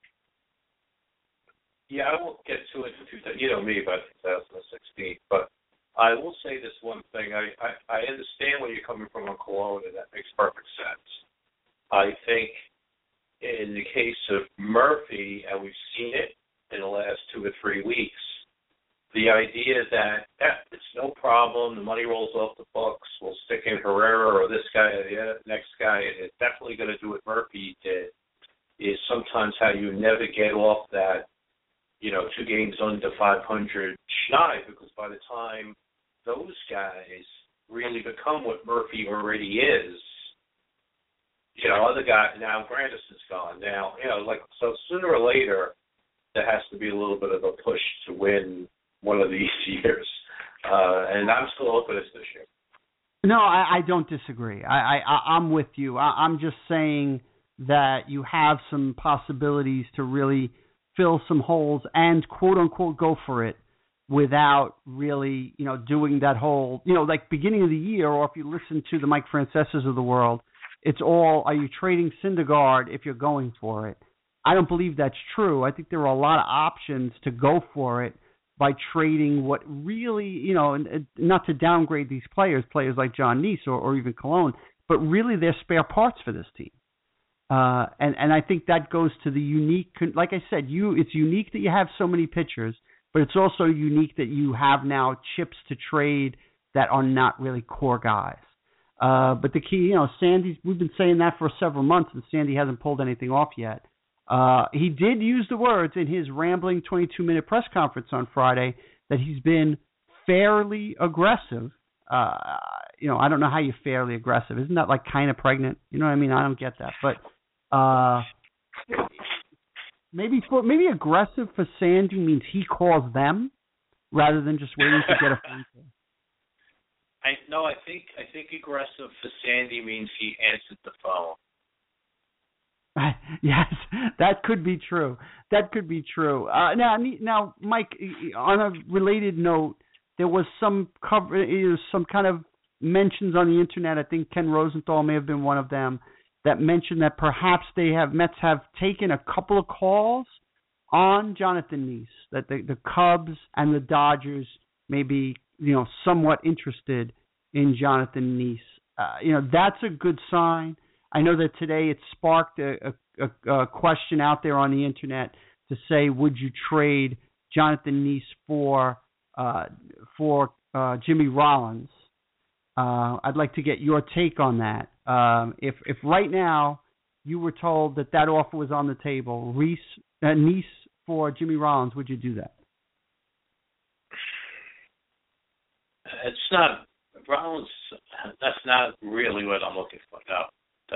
Yeah, I won't get too into you know me about 2016, but I will say this one thing. I understand where you're coming from on Colon, and that makes perfect sense. I think in the case of Murphy, and we've seen it in the last 2 or 3 weeks, the idea that it's no problem, the money rolls off the books, we'll stick in Herrera or this guy or the next guy, and it's definitely going to do what Murphy did, is sometimes how you never get off that, 2 games under 500 schneid, because by the time those guys really become what Murphy already is, other guys, now Granderson's gone. Now, so sooner or later, there has to be a little bit of a push to win one of these years. And I'm still open this year. No, I don't disagree. I'm with you. I'm just saying that you have some possibilities to really fill some holes and quote-unquote go for it without really, doing that whole, like beginning of the year, or if you listen to the Mike Franceses of the world, it's all, are you trading Syndergaard if you're going for it? I don't believe that's true. I think there are a lot of options to go for it by trading what really, not to downgrade these players like John Neese or even Colon, but really they're spare parts for this team. And I think that goes to the unique, like I said, it's unique that you have so many pitchers, but it's also unique that you have now chips to trade that are not really core guys. But the key, Sandy's, we've been saying that for several months, and Sandy hasn't pulled anything off yet. He did use the words in his rambling 22-minute press conference on Friday that he's been fairly aggressive. I don't know how you're fairly aggressive. Isn't that like kind of pregnant? You know what I mean? I don't get that. But maybe aggressive for Sandy means he calls them rather than just waiting to get a phone call. I think aggressive for Sandy means he answered the phone. Yes, that could be true. Now, Mike, on a related note, there was some kind of mentions on the internet. I think Ken Rosenthal may have been one of them that mentioned that perhaps Mets have taken a couple of calls on Jonathan Neese, that the Cubs and the Dodgers may be somewhat interested in Jonathan Neese. That's a good sign. I know that today it sparked a question out there on the internet to say, would you trade Jonathan Neese for Jimmy Rollins? I'd like to get your take on that. If right now you were told that offer was on the table, Neese for Jimmy Rollins, would you do that? It's not Rollins. That's not really what I'm looking for. No.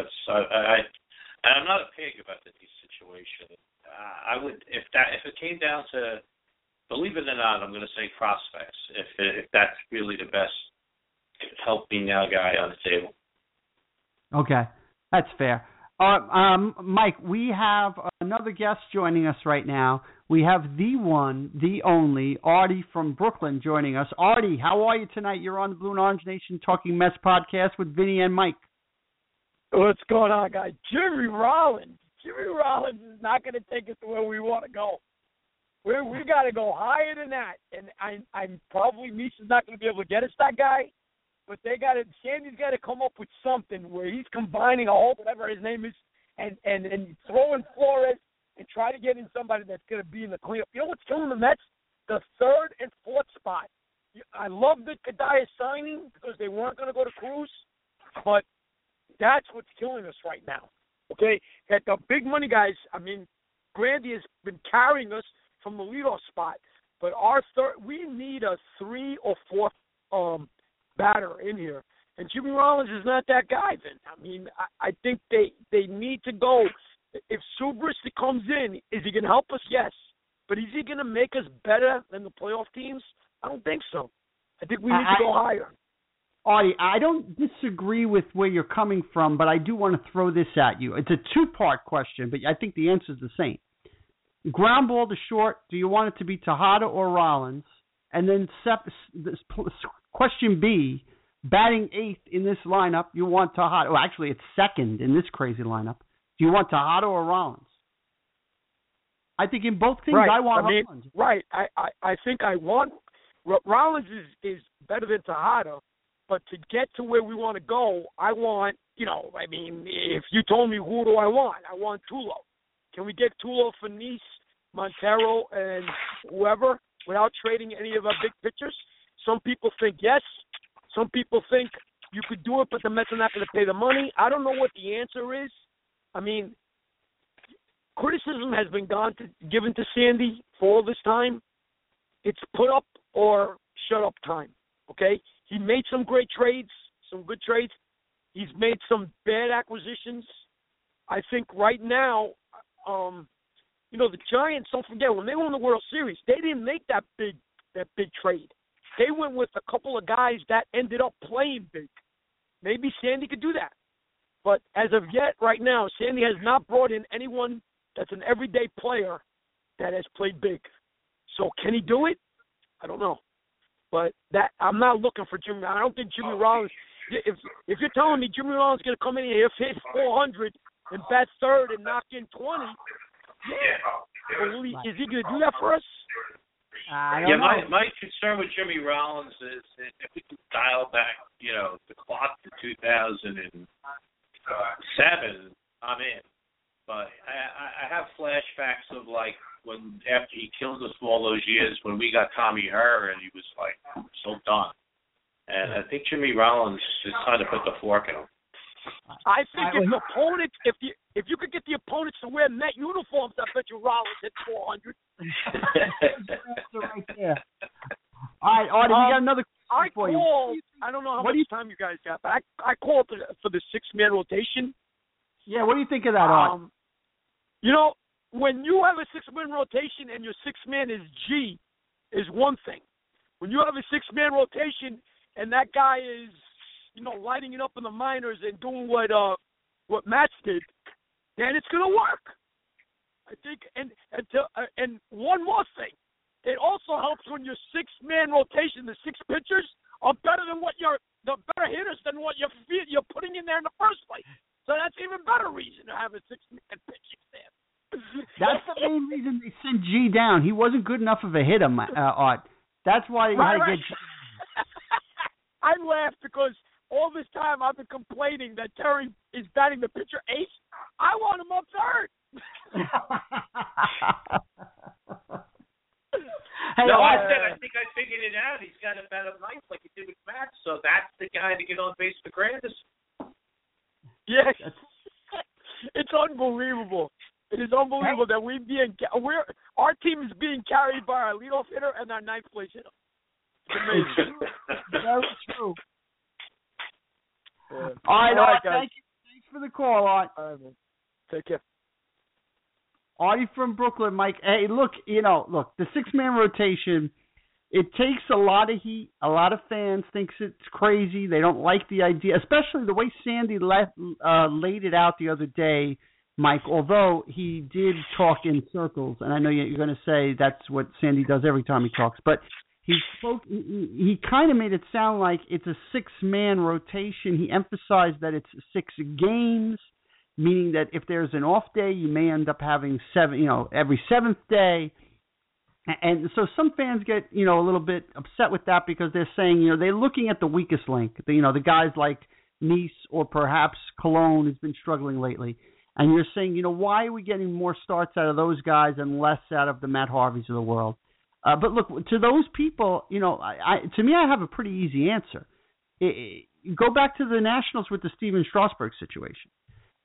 I'm not a pig about the Neese situation. I would, if it came down to, believe it or not, I'm going to say prospects. If that's really the best help me now guy on the table. Okay, that's fair. Mike, we have another guest joining us right now. We have the one, the only, Artie from Brooklyn joining us. Artie, how are you tonight? You're on the Blue and Orange Nation Talking Mets podcast with Vinny and Mike. What's going on, guys? Jimmy Rollins is not going to take us to where we want to go. We got to go higher than that, and I'm probably Neese is not going to be able to get us that guy. But Sandy's got to come up with something where he's combining a whole, whatever his name is, and throwing Flores and try to get in somebody that's going to be in the cleanup. You know what's killing the Mets? The 3rd and 4th spot. I love the Kadaya signing because they weren't going to go to Cruz, but that's what's killing us right now. Okay, that the big money guys. I mean, Grandy has been carrying us from the leadoff spot, but we need a 3 or 4 batter in here, and Jimmy Rollins is not that guy. Then I mean, I think they need to go. If Subris comes in, is he going to help us? Yes, but is he going to make us better than the playoff teams? I don't think so. I think we need to go higher. Artie, I don't disagree with where you're coming from, but I do want to throw this at you. It's a two-part question, but I think the answer is the same. Ground ball to short, do you want it to be Tejada or Rollins? And then question B, batting eighth in this lineup, you want Tejada. Well, actually, it's second in this crazy lineup. Do you want Tejada or Rollins? I think in both things, right. I want Rollins. Right. I think I want Rollins is better than Tejada. But to get to where we want to go, I want, if you told me who do I want Tulo. Can we get Tulo for Nice, Montero, and whoever without trading any of our big pitchers? Some people think yes. Some people think you could do it, but the Mets are not going to pay the money. I don't know what the answer is. I mean, criticism has been given to Sandy for all this time. It's put up or shut up time, okay? He made some great trades, some good trades. He's made some bad acquisitions. I think right now, the Giants, don't forget, when they won the World Series, they didn't make that big trade. They went with a couple of guys that ended up playing big. Maybe Sandy could do that. But as of yet, right now, Sandy has not brought in anyone that's an everyday player that has played big. So can he do it? I don't know. But that I'm not looking for Jimmy. I don't think Jimmy Rollins. If you're telling me Jimmy Rollins is going to come in here, hit 400 and bat third and knock in 20, is he going to do that for us? I don't know. My concern with Jimmy Rollins is if we can dial back, the clock to 2007, I'm in. But I have flashbacks of when after he killed us for all those years when we got Tommy Herr and he was so done. And I think Jimmy Rollins is trying to put the fork in him. I think if you could get the opponents to wear Met uniforms, I bet you Rollins hit 400. Right there. All right, Artie, we got another question for you. I don't know how much time you guys got, but I called for the 6-man rotation. Yeah, what do you think of that, Art? When you have a 6-man rotation and your 6-man is G, is one thing. When you have a 6-man rotation and that guy is, lighting it up in the minors and doing what Matz did, then it's going to work. I think, and one more thing, it also helps when your 6-man rotation, the 6 pitchers are better than the better hitters than what you're putting in there in the first place. So that's even better reason to have a 6-man pitching staff. That's the main reason they sent G down. He wasn't good enough of a hitter, Art. That's why they had to get G. I laugh because all this time I've been complaining that Terry is batting the pitcher ace. I want him up third. I think I figured it out. He's got to bat up ninth like he did with Matt, so that's the guy to get on base for Grandis. Yes. It's unbelievable. It is unbelievable that our team is being carried by our leadoff hitter and our 9th place hitter. It's amazing. Very true. Yeah. All right, Art, guys. thank you. Thanks for the call, Art. All right, man. Take care. Artie from Brooklyn, Mike. Hey, look, the 6-man rotation, it takes a lot of heat. A lot of fans think it's crazy. They don't like the idea, especially the way Sandy laid it out the other day, Mike, although he did talk in circles, and I know you're going to say that's what Sandy does every time he talks, but he kind of made it sound like it's a 6-man rotation. He emphasized that it's 6 games, meaning that if there's an off day, you may end up having 7, every 7th day. And so some fans get, a little bit upset with that because they're saying, they're looking at the weakest link, the guys like Nice or perhaps Cologne who's been struggling lately. And you're saying, why are we getting more starts out of those guys and less out of the Matt Harveys of the world? But look, to those people, to me, I have a pretty easy answer. Go back to the Nationals with the Steven Strasburg situation.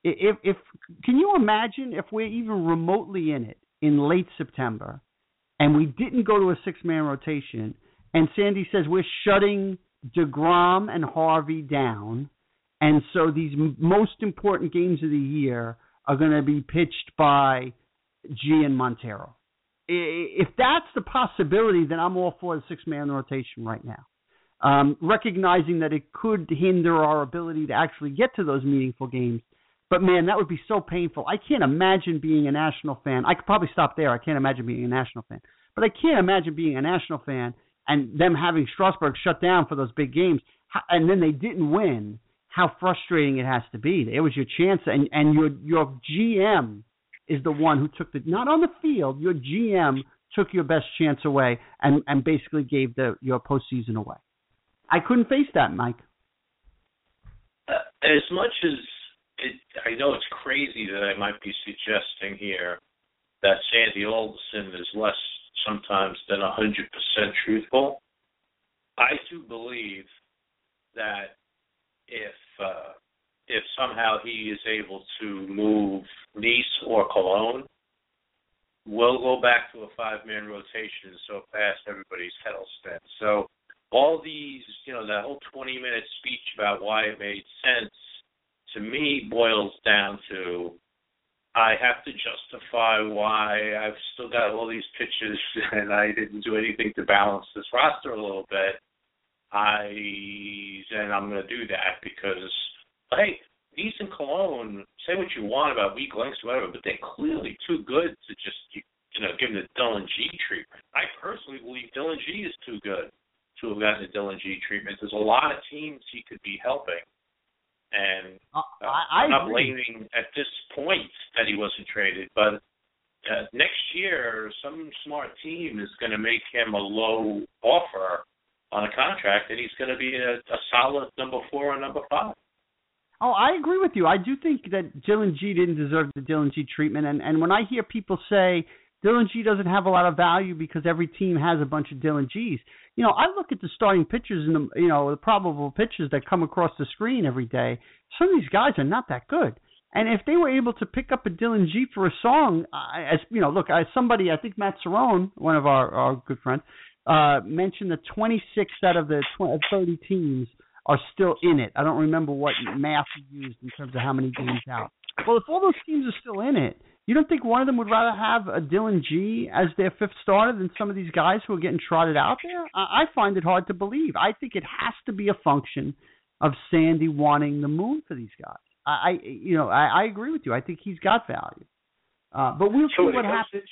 if can you imagine if we're even remotely in it in late September and we didn't go to a 6-man rotation and Sandy says we're shutting DeGrom and Harvey down, and so these most important games of the year are going to be pitched by G and Montero. If that's the possibility, then I'm all for the 6-man rotation right now. Recognizing that it could hinder our ability to actually get to those meaningful games. But, man, that would be so painful. I can't imagine being a National fan. I could probably stop there. I can't imagine being a National fan. But I can't imagine being a National fan and them having Strasburg shut down for those big games, and then they didn't win. How frustrating it has to be. It was your chance, and your GM is the one who took not on the field, your GM took your best chance away and basically gave your postseason away. I couldn't face that, Mike. As much as I know it's crazy that I might be suggesting here that Sandy Alderson is less sometimes than 100% truthful, I do believe that if somehow he is able to move Nice or Cologne, we'll go back to a 5-man rotation so fast everybody's head will spin. So all these, that whole 20-minute speech about why it made sense, to me, boils down to I have to justify why I've still got all these pitches and I didn't do anything to balance this roster a little bit. And I'm going to do that because, hey, Nice and Cologne, say what you want about weak links or whatever, but they're clearly too good to just, give them the Dylan G treatment. I personally believe Dylan G is too good to have gotten the Dylan G treatment. There's a lot of teams he could be helping. And I'm not blaming at this point that he wasn't traded, but next year some smart team is going to make him a low offer on a contract, and he's going to be a solid number 4 or number 5. Oh, I agree with you. I do think that Dylan G didn't deserve the Dylan G treatment, and when I hear people say Dylan G doesn't have a lot of value because every team has a bunch of Dylan Gs, I look at the starting pitchers and the probable pitchers that come across the screen every day. Some of these guys are not that good. And if they were able to pick up a Dylan G for a song, somebody, I think Matt Cerrone, one of our good friends, mentioned that 26 out of the 30 teams are still in it. I don't remember what math he used in terms of how many games out. Well, if all those teams are still in it, you don't think one of them would rather have a Dylan G as their 5th starter than some of these guys who are getting trotted out there? I find it hard to believe. I think it has to be a function of Sandy wanting the moon for these guys. I agree with you. I think he's got value. But we'll see what happens.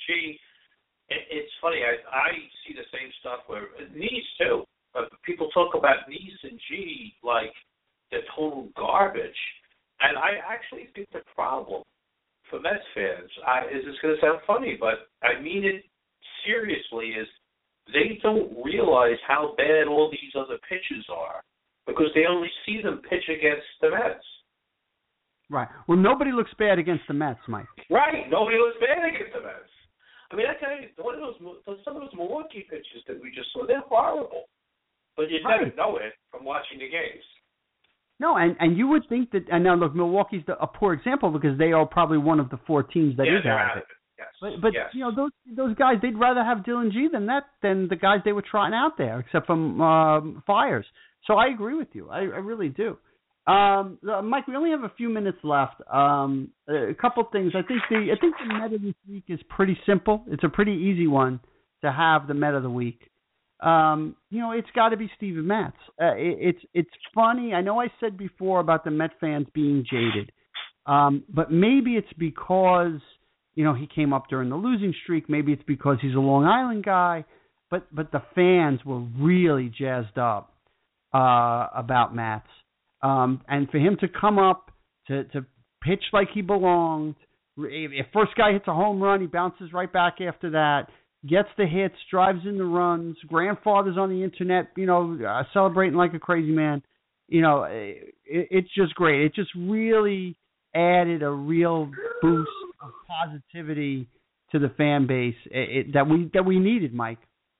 It's funny. I see the same stuff where Nice too. But people talk about Nice and G like they're total garbage, and I actually think the problem for Mets fans is it's going to sound funny, but I mean it seriously. Is they don't realize how bad all these other pitches are because they only see them pitch against the Mets. Right. Well, nobody looks bad against the Mets, Mike. Right. Nobody looks bad against the Mets. I mean, I tell you, some of those Milwaukee pitches that we just saw, they're horrible. But you never know it from watching the games. No, and you would think that, and now look, Milwaukee's a poor example because they are probably one of the 4 teams that is out of it. Yes. But yes. Those guys, they'd rather have Dylan G than the guys they were trying out there, except for Fiers. So I agree with you. I really do. Mike, we only have a few minutes left. A couple things. I think the Met of this week is pretty simple. It's a pretty easy one to have the Met of the week. It's got to be Steven Matz. It's funny. I know I said before about the Met fans being jaded, but maybe it's because he came up during the losing streak. Maybe it's because he's a Long Island guy. But the fans were really jazzed up about Matz. And for him to come up to pitch like he belonged, if first guy hits a home run, he bounces right back after that, gets the hits, drives in the runs, grandfather's on the internet, celebrating like a crazy man. It's just great. It just really added a real boost of positivity to the fan base that we needed, Mike.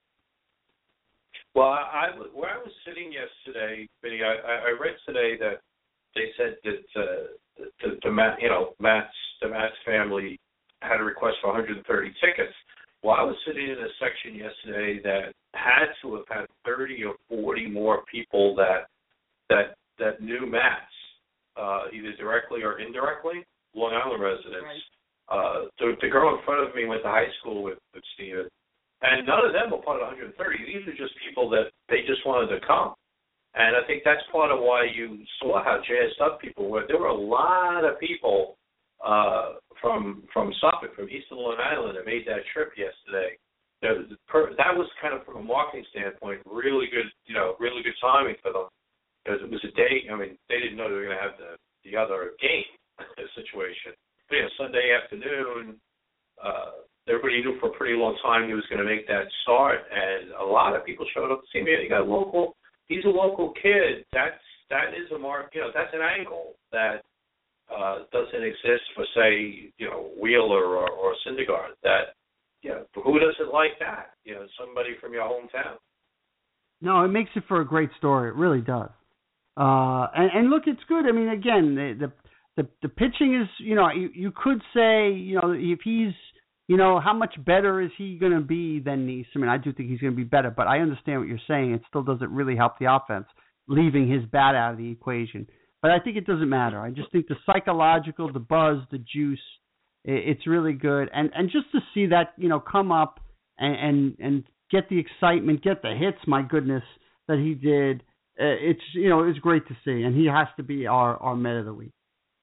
Well, where I was sitting yesterday, Vinny, I read today that they said that the Matz family had a request for 130 tickets. Well, I was sitting in a section yesterday that had to have had 30 or 40 more people that knew Matz, either directly or indirectly, Long Island residents. Right. The girl in front of me went to high school with Steven, and none of them were part of 130. These are just people that they just wanted to come. And I think that's part of why you saw how jazzed up people were. There were a lot of people from Suffolk, from Eastern Long Island, that made that trip yesterday. That was kind of, from a marketing standpoint, really good timing for them, because it was a day. I mean, they didn't know they were going to have the other game situation. But Sunday afternoon, everybody knew for a pretty long time he was going to make that start, and a lot of people showed up to see him. You got local. He's a local kid. That is a mark. That's an angle that doesn't exist for, say, Wheeler or Syndergaard. That, who doesn't like that? Somebody from your hometown. No, it makes it for a great story. It really does. And look, it's good. I mean, again, the pitching is, you could say, if he's, how much better is he going to be than Nice? I mean, I do think he's going to be better, but I understand what you're saying. It still doesn't really help the offense, leaving his bat out of the equation. But I think it doesn't matter. I just think the psychological, the buzz, the juice, it's really good. And just to see that, come up and get the excitement, get the hits, my goodness, that he did, it's great to see. And he has to be our Met of the Week.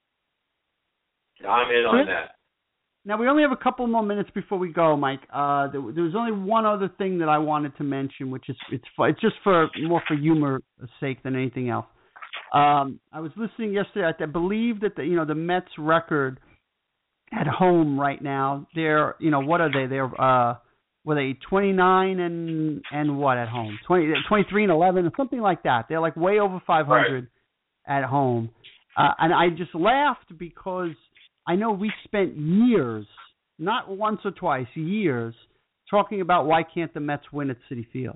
I'm in on that. Now, we only have a couple more minutes before we go, Mike. There was only one other thing that I wanted to mention, which is it's just more for humor's sake than anything else. I was listening yesterday. I believe that the Mets record at home right now, they're what are they? They're were they 29 and what at home? 23 and 11 or something like that. They're like way over 500 at home. And I just laughed because I know we spent years, not once or twice, years, talking about why can't the Mets win at Citi Field.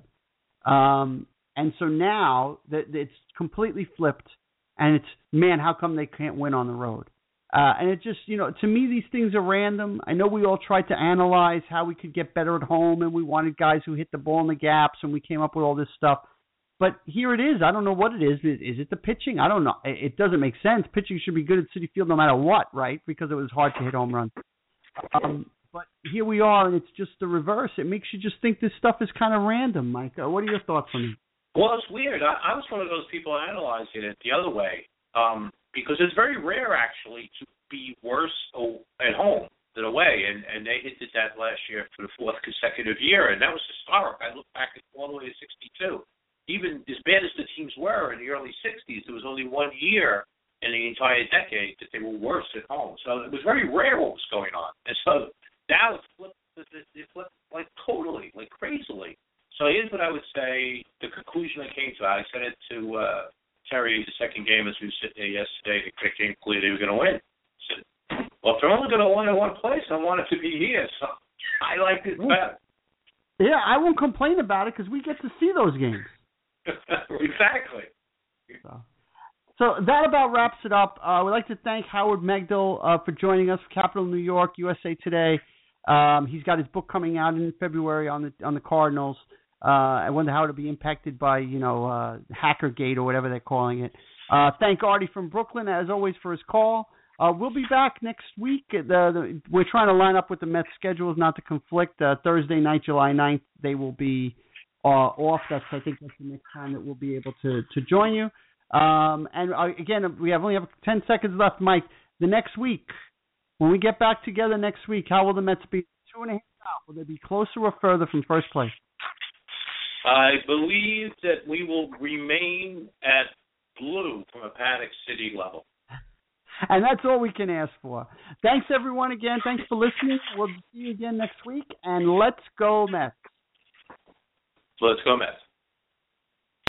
And so now that it's completely flipped, and it's, man, how come they can't win on the road? And it just, to me, these things are random. I know we all tried to analyze how we could get better at home, and we wanted guys who hit the ball in the gaps, and we came up with all this stuff. But here it is. I don't know what it is. Is it the pitching? I don't know. It doesn't make sense. Pitching should be good at Citi Field no matter what, right? Because it was hard to hit home runs. But here we are, and it's just the reverse. It makes you just think this stuff is kind of random, Mike. What are your thoughts on it? Well, it's weird. I was one of those people analyzing it the other way, because it's very rare, actually, to be worse at home than away. And they did that last year for the fourth consecutive year, and that was historic. I look back all the way to 62. Even as bad as the teams were in the early 60s, there was only 1 year in the entire decade that they were worse at home. So it was very rare what was going on. And so now it flipped like totally, like crazily. So here's what I would say, the conclusion I came to. I said it to Terry the second game as we were sitting there yesterday. The game clear they were going to win. I said, well, if they're only going to win in one place, I want it to be here. So I like it better. Yeah, I won't complain about it because we get to see those games. Exactly. So that about wraps it up. We'd like to thank Howard Megdal for joining us for Capital New York, USA Today. He's got his book coming out in February on the Cardinals. I wonder how it'll be impacted by, Hackergate or whatever they're calling it. Thank Artie from Brooklyn, as always, for his call. We'll be back next week. We're trying to line up with the Mets' schedules not to conflict. Thursday night, July 9th, they will be off. I think that's the next time that we'll be able to join you. And again, we only have 10 seconds left, Mike. The next week, when we get back together next week, how will the Mets be 2.5 out? Will they be closer or further from first place? I believe that we will remain at blue from a Panic City level. And that's all we can ask for. Thanks, everyone, again. Thanks for listening. We'll see you again next week. And let's go, Mets. Let's go, Mets.